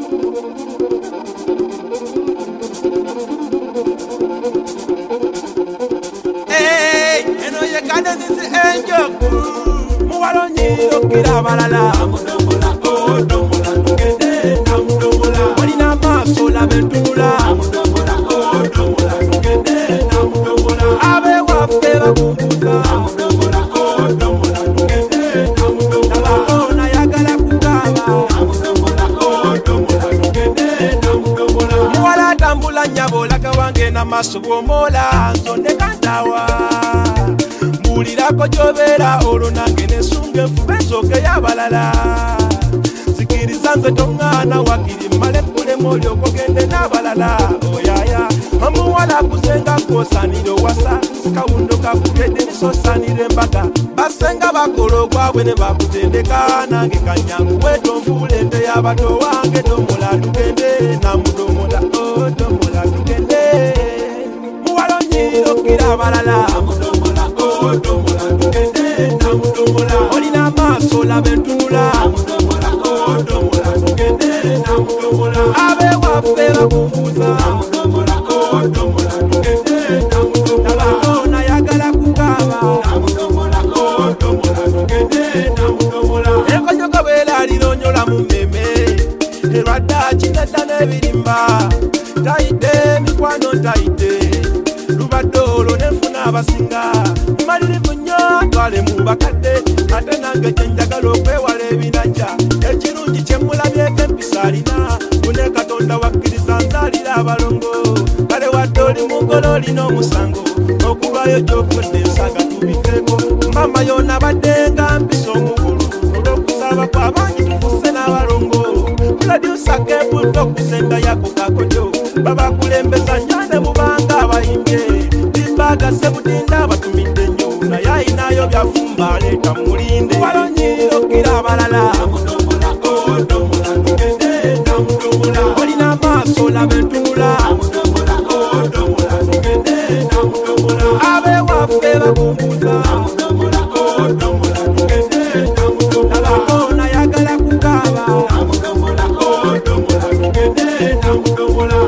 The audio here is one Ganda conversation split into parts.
Hey, eno ye kade nisi enjo muwalonyi okira balala amudomola odomola tugende namudomola olina maaso labentula amudomola odomola tugende namudomola abe waffe bakumbuza amudomola odomola tugende namudomola ona yagala kugaba amudomola odomola tugende namudomola muwala tambula nyabolaka wange n'amaaso bw'omola nzonde kantawa mbulirako gy'obeera olwo nange nesunga enfuba ensooke y'abalala sikiriza nze toŋŋaana wakiri mmale kulema olyoka ogende n'abalala oyaya omuwala akusenga kwosaanira owasa sikawundo kakubedde nisosaanira embaga basenga bakola ogwabwe ne bakutendeka nange kanyangu wetonfuula ente y'abato wange domola tugende namudomola odomola tugende muwalonyirira okira abalala amudomola odomola tugende namudomola olina amaaso laba entunula amudomola odomola tugende namudomola abe waffe bakumbuza amudomola odomola tugende namudomola ona yagala kugaba namudomola odomola tugende namudomola ekonyoko bwelalilonyola mu mmeme erwadda kinedda n'ebirimba tayite mikwano tayite lubadde olwo nenfuna abasinga malirivu nnyo twale mu bakadde ate nange kyenjagala okwewala ebinajja ekirungi kyemulabyeko empisa alina kune katonda wakkiriza nzaalira abalongo kale wadde oli mugolo olina omusango okulwayo gy'ofudde ensaga tubikeko mama yona badde nga mpisa omugulu olw'okusaba kw'abangi tufuse n'abalongo produsa kebudde okusenga yako kakojo babakulembeza nyane mubanga abayimbye bimbaga sebudinda batumidde nnyo naye ayinayo byafumba aleeta mulinde walonyirira okira abalala amudomola odomola tugende namudomola olina amaaso laba entunula amudomola odomola tugende namudomola abe waffe bakumbuza amudomola odomola tugende namudomola ona yagala kugaba amudomola odomola tugende namudomola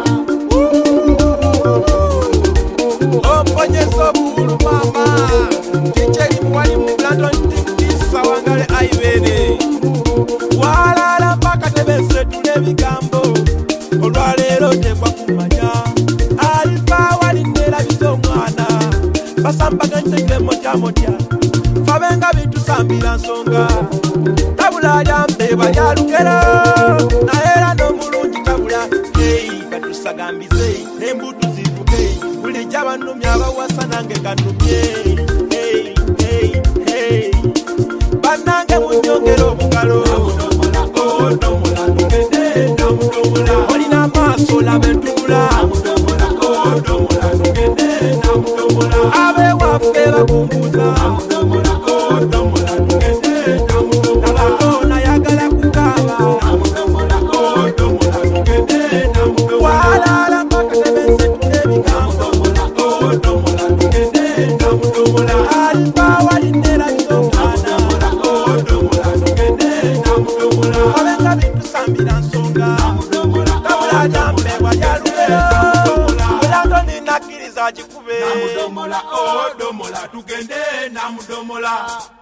omponyesa obugulu mama tikyeri muwali mu Brandon Tisa wangale aibene walala mpaka tebesetula ebigambo olwaleero tekwa kumanya alifa walinerabiza omwana basambaganyise motya fabenga bitusambira nsonga tabula lyampeeba lyalugero naye era n'omulungi tabula katusagambize n'embutu zivuge buli gyabanumya abawasa nange kanumye bannange munyongera obugalo odomola tugende namudomola olina amaaso laba entunula amudomola odomola tugende namudomola abe waffe bakumbuza amudomola odomola tugende namudomola ona yagala kugaba amudomola odomola tugende namudomola walala mpaka tebesetula ebigambo odomola tugende namudomola alifa walinerabiza omwana odomola tugende namudomola abenga bitusambira nsonga tabula lyampeebwa lyalugero olantoni nakkiriza kikube namudomola odomola tugende namudomola